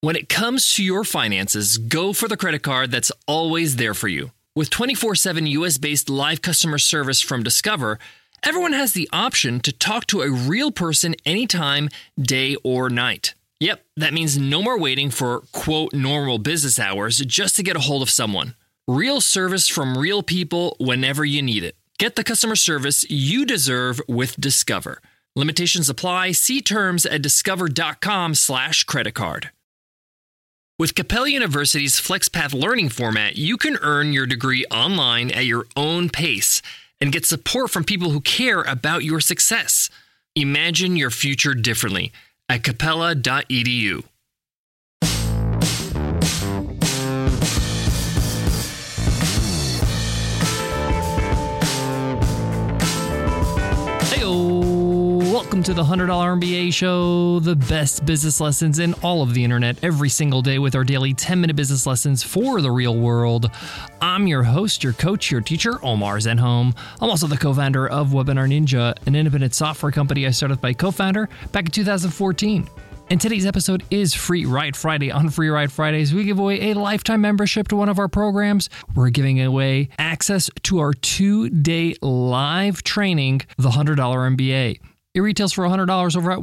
When it comes to your finances, go for the credit card that's always there for you. With 24/7 US-based live customer service from Discover, everyone has the option to talk to a real person anytime, day or night. Yep, that means no more waiting for, quote, normal business hours just to get a hold of someone. Real service from real people whenever you need it. Get the customer service you deserve with Discover. Limitations apply. See terms at discover.com/creditcard. With Capella University's FlexPath learning format, you can earn your degree online at your own pace and get support from people who care about your success. Imagine your future differently at capella.edu. Welcome to the $100 MBA show, the best business lessons in all of the internet every single day with our daily 10-minute business lessons for the real world. I'm your host, your coach, your teacher, Omar Zenhom. I'm also the co-founder of Webinar Ninja, an independent software company I started with my co-founder back in 2014. And today's episode is Free Ride Friday. On Free Ride Fridays, we give away a lifetime membership to one of our programs. We're giving away access to our 2-day live training, the $100 MBA. It retails for $100 over at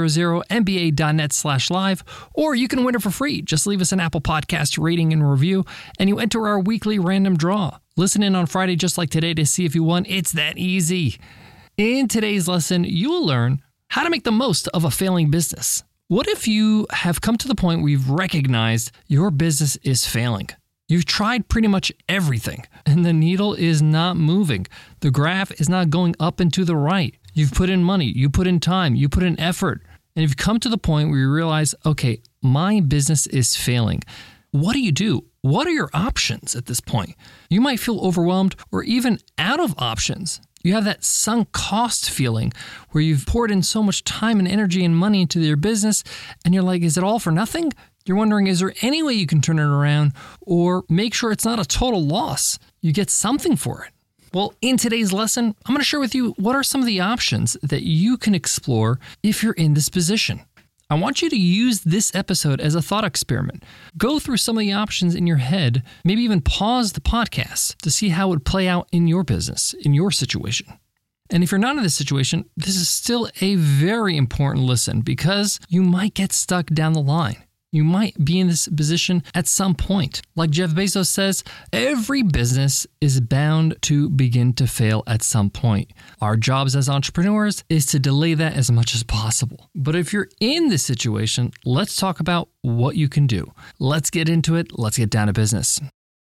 100mba.net/live, or you can win it for free. Just leave us an Apple Podcast rating and review, and you enter our weekly random draw. Listen in on Friday just like today to see if you won. It's that easy. In today's lesson, you will learn how to make the most of a failing business. What if you have come to the point where you've recognized your business is failing? You've tried pretty much everything, and the needle is not moving. The graph is not going up and to the right. You've put in money, you put in time, you put in effort, and you've come to the point where you realize, okay, my business is failing. What do you do? What are your options at this point? You might feel overwhelmed or even out of options. You have that sunk cost feeling where you've poured in so much time and energy and money into your business, and you're like, is it all for nothing? You're wondering, is there any way you can turn it around or make sure it's not a total loss? You get something for it. Well, in today's lesson, I'm going to share with you what are some of the options that you can explore if you're in this position. I want you to use this episode as a thought experiment. Go through some of the options in your head, maybe even pause the podcast to see how it would play out in your business, in your situation. And if you're not in this situation, this is still a very important listen because you might get stuck down the line. You might be in this position at some point. Like Jeff Bezos says, every business is bound to begin to fail at some point. Our jobs as entrepreneurs is to delay that as much as possible. But if you're in this situation, let's talk about what you can do. Let's get into it. Let's get down to business.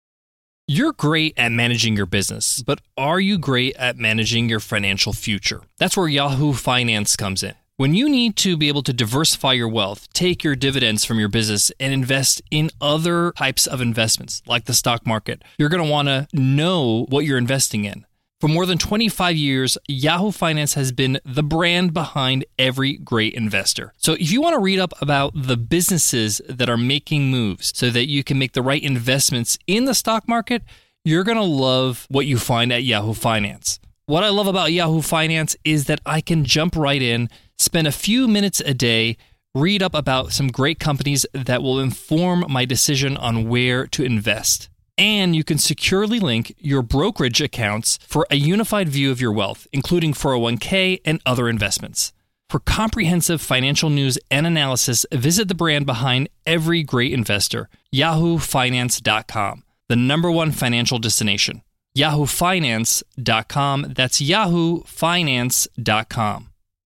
You're great at managing your business, but are you great at managing your financial future? That's where Yahoo Finance comes in. When you need to be able to diversify your wealth, take your dividends from your business and invest in other types of investments like the stock market, you're going to want to know what you're investing in. For more than 25 years, Yahoo Finance has been the brand behind every great investor. So if you want to read up about the businesses that are making moves so that you can make the right investments in the stock market, you're going to love what you find at Yahoo Finance. What I love about Yahoo Finance is that I can jump right in, spend a few minutes a day, read up about some great companies that will inform my decision on where to invest. And you can securely link your brokerage accounts for a unified view of your wealth, including 401k and other investments. For comprehensive financial news and analysis, visit the brand behind every great investor, yahoofinance.com, the #1 financial destination. yahoofinance.com. That's yahoofinance.com.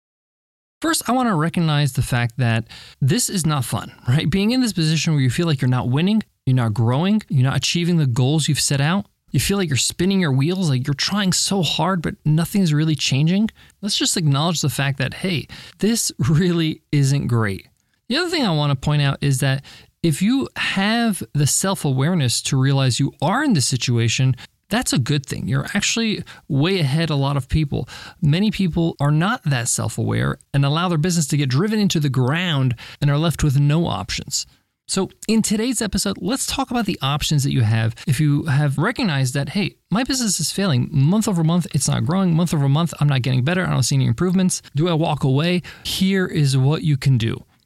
First, I want to recognize the fact that this is not fun, right? Being in this position where you feel like you're not winning, you're not growing, you're not achieving the goals you've set out, you feel like you're spinning your wheels, like you're trying so hard, but nothing's really changing. Let's just acknowledge the fact that, hey, this really isn't great. The other thing I want to point out is that if you have the self-awareness to realize you are in this situation, that's a good thing. You're actually way ahead a lot of people. Many people are not that self-aware and allow their business to get driven into the ground and are left with no options. So in today's episode, let's talk about the options that you have if you have recognized that, hey, my business is failing. Month over month, it's not growing. Month over month, I'm not getting better. I don't see any improvements. Do I walk away? Here is what you can do.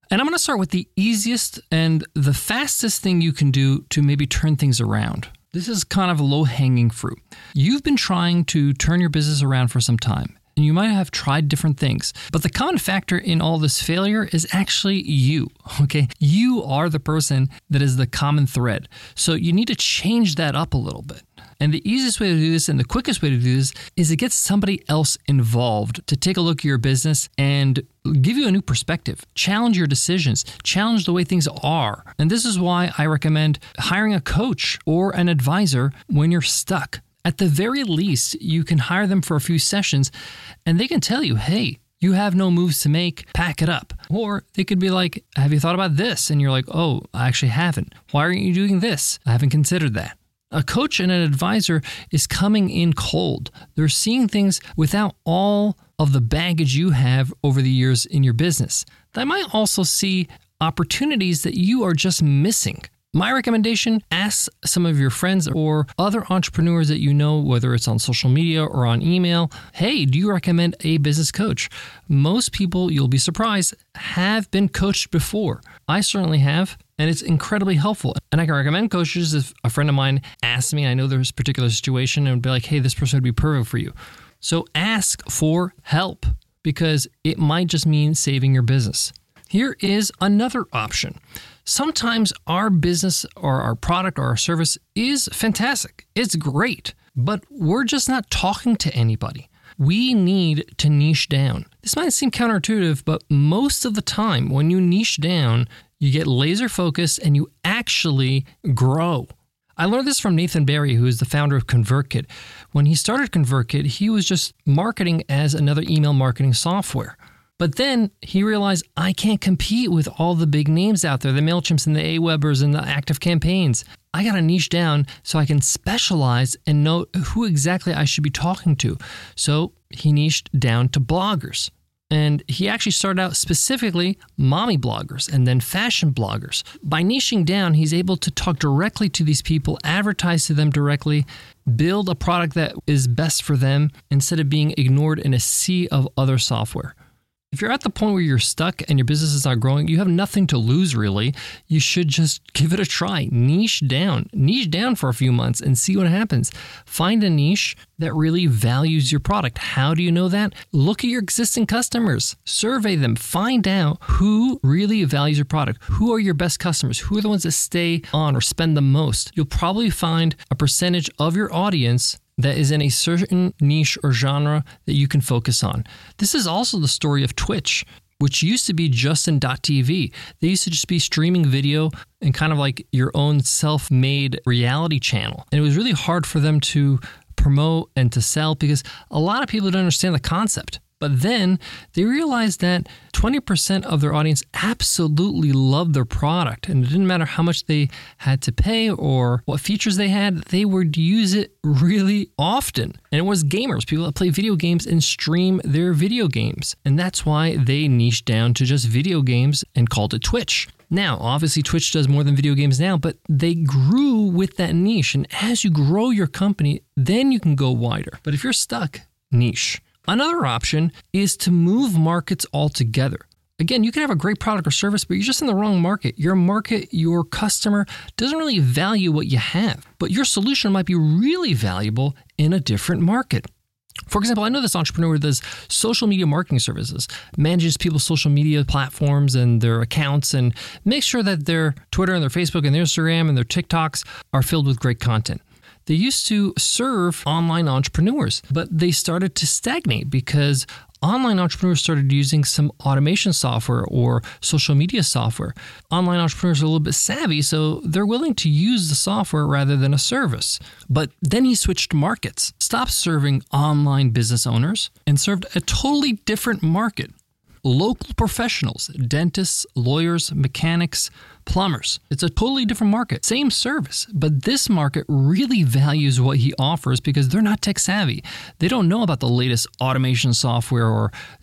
And I'm going to start with the easiest and the fastest thing you can do to maybe turn things around. This is kind of low-hanging fruit. You've been trying to turn your business around for some time, and you might have tried different things. But the common factor in all this failure is actually you, okay? You are the person that is the common thread. So you need to change that up a little bit. And the easiest way to do this and the quickest way to do this is to get somebody else involved to take a look at your business and give you a new perspective, challenge your decisions, challenge the way things are. And this is why I recommend hiring a coach or an advisor when you're stuck. At the very least, you can hire them for a few sessions and they can tell you, hey, you have no moves to make, pack it up. Or they could be like, have you thought about this? And you're like, oh, I actually haven't. Why aren't you doing this? I haven't considered that. A coach and an advisor is coming in cold. They're seeing things without all of the baggage you have over the years in your business. They might also see opportunities that you are just missing. My recommendation, ask some of your friends or other entrepreneurs that you know, whether it's on social media or on email, hey, do you recommend a business coach? Most people, you'll be surprised, have been coached before. I certainly have, and it's incredibly helpful. And I can recommend coaches if a friend of mine asks me, I know there's a particular situation, and be like, hey, this person would be perfect for you. So ask for help because it might just mean saving your business. Here is another option. Sometimes our business or our product or our service is fantastic. It's great, but we're just not talking to anybody. We need to niche down. This might seem counterintuitive, but most of the time when you niche down, you get laser focused and you actually grow. I learned this from Nathan Barry, who is the founder of ConvertKit. When he started ConvertKit, he was just marketing as another email marketing software. But then he realized, I can't compete with all the big names out there, the MailChimps and the Awebers and the ActiveCampaigns. I got to niche down so I can specialize and know who exactly I should be talking to. So he niched down to bloggers. And he actually started out specifically mommy bloggers and then fashion bloggers. By niching down, he's able to talk directly to these people, advertise to them directly, build a product that is best for them instead of being ignored in a sea of other software. If you're at the point where you're stuck and your business is not growing, you have nothing to lose, really. You should just give it a try. Niche down for a few months and see what happens. Find a niche that really values your product. How do you know that? Look at your existing customers. Survey them. Find out who really values your product. Who are your best customers? Who are the ones that stay on or spend the most? You'll probably find a percentage of your audience that is in a certain niche or genre that you can focus on. This is also the story of Twitch, which used to be Justin.tv. They used to just be streaming video and kind of like your own self-made reality channel. And it was really hard for them to promote and to sell because a lot of people don't understand the concept. But then they realized that 20% of their audience absolutely loved their product. And it didn't matter how much they had to pay or what features they had, they would use it really often. And it was gamers, people that play video games and stream their video games. And that's why they niched down to just video games and called it Twitch. Now, obviously, Twitch does more than video games now, but they grew with that niche. And as you grow your company, then you can go wider. But if you're stuck, niche. Another option is to move markets altogether. Again, you can have a great product or service, but you're just in the wrong market. Your market, your customer doesn't really value what you have, but your solution might be really valuable in a different market. For example, I know this entrepreneur who does social media marketing services, manages people's social media platforms and their accounts, and makes sure that their Twitter and their Facebook and their Instagram and their TikToks are filled with great content. They used to serve online entrepreneurs, but they started to stagnate because online entrepreneurs started using some automation software or social media software. Online entrepreneurs are a little bit savvy, so they're willing to use the software rather than a service. But then he switched markets, stopped serving online business owners, and served a totally different market. Local professionals, dentists, lawyers, mechanics, plumbers. It's a totally different market. Same service, but this market really values what he offers because they're not tech savvy. They don't know about the latest automation software or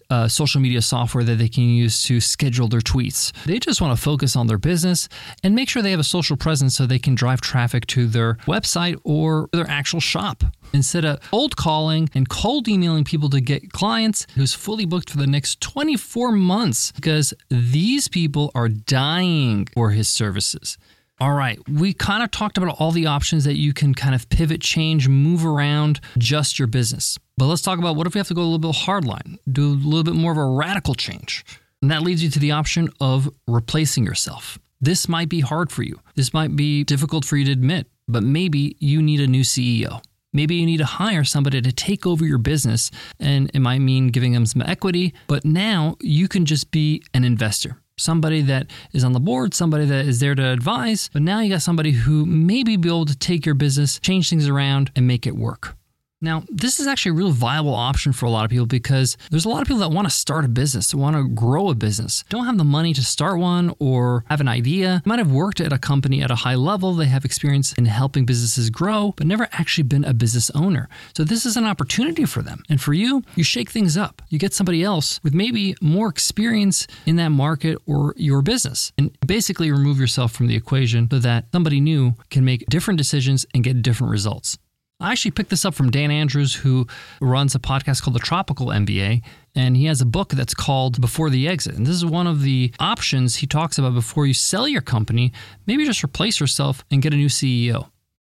social media software that they can use to schedule their tweets. They just want to focus on their business and make sure they have a social presence so they can drive traffic to their website or their actual shop. Instead of cold calling and cold emailing people to get clients who's fully booked for the next 24 months, because these people are dying for his services. All right, we kind of talked about all the options that you can kind of pivot, change, move around, adjust your business. But let's talk about what if we have to go a little bit hardline, do a little bit more of a radical change. And that leads you to the option of replacing yourself. This might be hard for you. This might be difficult for you to admit, but maybe you need a new CEO. Maybe you need to hire somebody to take over your business, and it might mean giving them some equity, but now you can just be an investor. Somebody that is on the board, somebody that is there to advise, but now you got somebody who maybe be able to take your business, change things around, and make it work. Now, this is actually a real viable option for a lot of people because there's a lot of people that want to start a business, want to grow a business, don't have the money to start one or have an idea, might have worked at a company at a high level, they have experience in helping businesses grow, but never actually been a business owner. So this is an opportunity for them. And for you, you shake things up. You get somebody else with maybe more experience in that market or your business and basically remove yourself from the equation so that somebody new can make different decisions and get different results. I actually picked this up from Dan Andrews, who runs a podcast called The Tropical MBA, and he has a book that's called Before the Exit. And this is one of the options he talks about before you sell your company. Maybe just replace yourself and get a new CEO.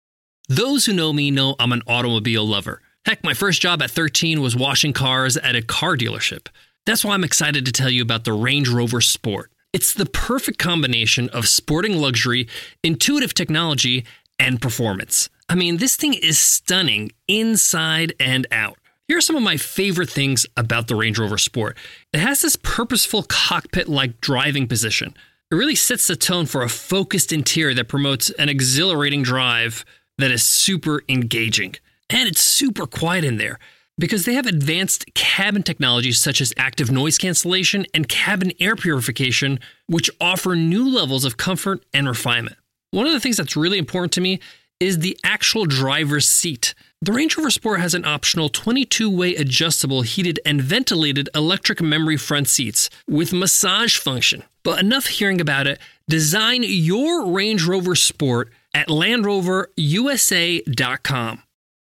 Those who know me know I'm an automobile lover. Heck, my first job at 13 was washing cars at a car dealership. That's why I'm excited to tell you about the Range Rover Sport. It's the perfect combination of sporting luxury, intuitive technology, and performance. I mean, this thing is stunning inside and out. Here are some of my favorite things about the Range Rover Sport. It has this purposeful cockpit-like driving position. It really sets the tone for a focused interior that promotes an exhilarating drive that is super engaging. And it's super quiet in there because they have advanced cabin technologies such as active noise cancellation and cabin air purification, which offer new levels of comfort and refinement. One of the things that's really important to me is the actual driver's seat. The Range Rover Sport has an optional 22-way adjustable heated and ventilated electric memory front seats with massage function. But enough hearing about it. Design your Range Rover Sport at LandRoverUSA.com.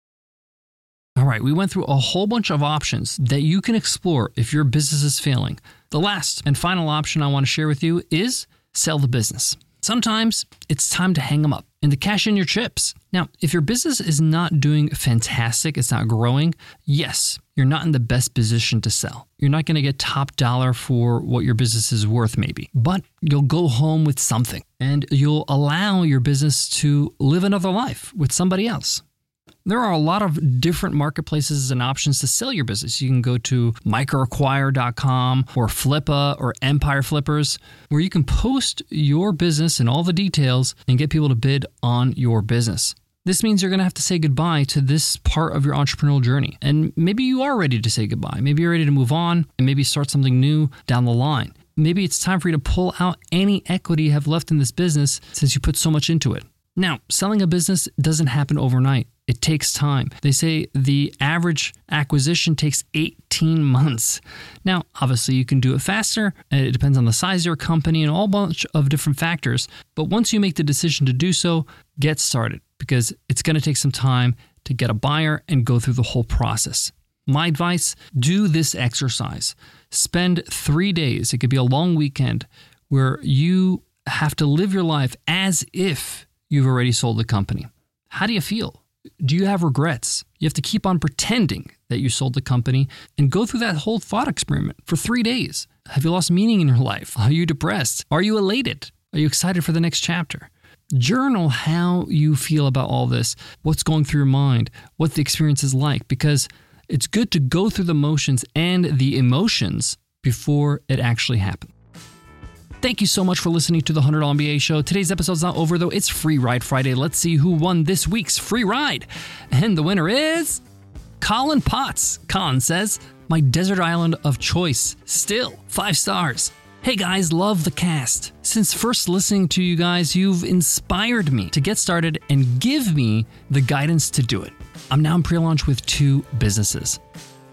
All right, we went through a whole bunch of options that you can explore if your business is failing. The last and final option I want to share with you is sell the business. Sometimes it's time to hang them up and to cash in your chips. Now, if your business is not doing fantastic, it's not growing, yes, you're not in the best position to sell. You're not going to get top dollar for what your business is worth maybe, but you'll go home with something and you'll allow your business to live another life with somebody else. There are a lot of different marketplaces and options to sell your business. You can go to microacquire.com or Flippa or Empire Flippers, where you can post your business and all the details and get people to bid on your business. This means you're going to have to say goodbye to this part of your entrepreneurial journey. And maybe you are ready to say goodbye. Maybe you're ready to move on and maybe start something new down the line. Maybe it's time for you to pull out any equity you have left in this business since you put so much into it. Now, selling a business doesn't happen overnight. It takes time. They say the average acquisition takes 18 months. Now, obviously, you can do it faster. It depends on the size of your company and a whole bunch of different factors. But once you make the decision to do so, get started because it's going to take some time to get a buyer and go through the whole process. My advice, do this exercise. Spend 3 days. It could be a long weekend where you have to live your life as if you've already sold the company. How do you feel? Do you have regrets? You have to keep on pretending that you sold the company and go through that whole thought experiment for 3 days. Have you lost meaning in your life? Are you depressed? Are you elated? Are you excited for the next chapter? Journal how you feel about all this, what's going through your mind, what the experience is like, because it's good to go through the motions and the emotions before it actually happens. Thank you so much for listening to the $100 MBA Show. Today's episode's not over, though. It's Free Ride Friday. Let's see who won this week's free ride. And the winner is Colin Potts. Colin says, my desert island of choice. Still, 5 stars. Hey guys, love the cast. Since first listening to you guys, you've inspired me to get started and give me the guidance to do it. I'm now in pre-launch with 2 businesses.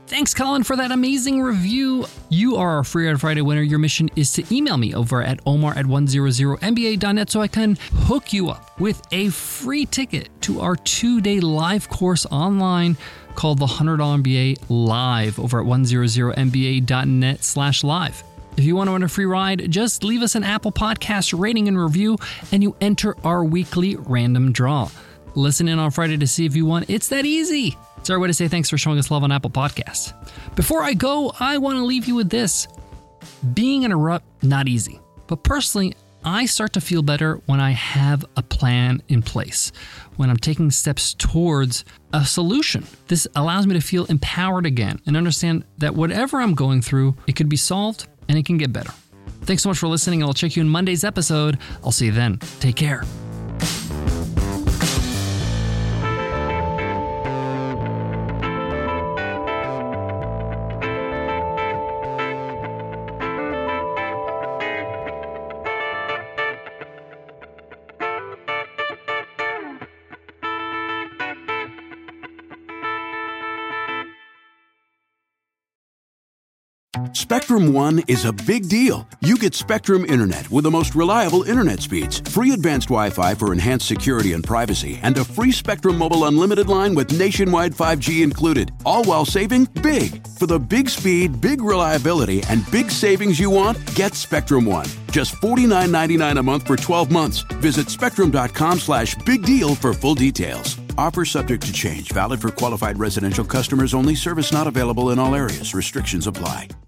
Thanks, Colin, for that amazing review. You are our Free on Friday winner. Your mission is to email me over at omar@100mba.net so I can hook you up with a free ticket to our 2-day live course online called the $100 MBA Live over at 100mba.net/live. If you want to win a free ride, just leave us an Apple Podcast rating and review, and you enter our weekly random draw. Listen in on Friday to see if you won. It's that easy. It's our way to say thanks for showing us love on Apple Podcasts. Before I go, I want to leave you with this. Being in a rut, not easy. But personally, I start to feel better when I have a plan in place, when I'm taking steps towards a solution. This allows me to feel empowered again and understand that whatever I'm going through, it could be solved and it can get better. Thanks so much for listening, and I'll check you in Monday's episode. I'll see you then. Take care. Spectrum One is a big deal. You get Spectrum Internet with the most reliable internet speeds, free advanced Wi-Fi for enhanced security and privacy, and a free Spectrum Mobile Unlimited line with nationwide 5G included, all while saving big. For the big speed, big reliability, and big savings you want, get Spectrum One. Just $49.99 a month for 12 months. Visit spectrum.com/big deal for full details. Offer subject to change. Valid for qualified residential customers only. Service not available in all areas. Restrictions apply.